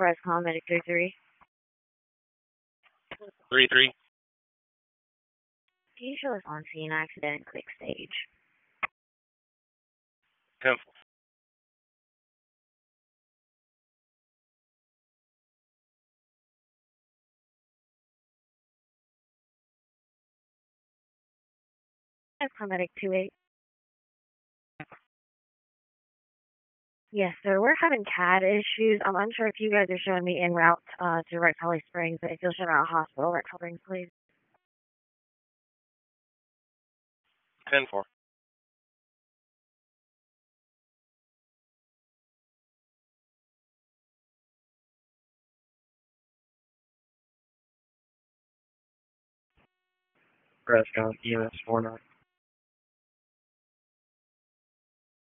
Press call medic 33. 3-3. Can you show us on scene accident, quick stage? 10-4. Press call medic 28. Yes, sir. We're having CAD issues. I'm unsure if you guys are showing me en route to Wright Holly Springs, but if you'll show me out hospital, Wright Holly Springs, please. 10-4. Press call EMS 49.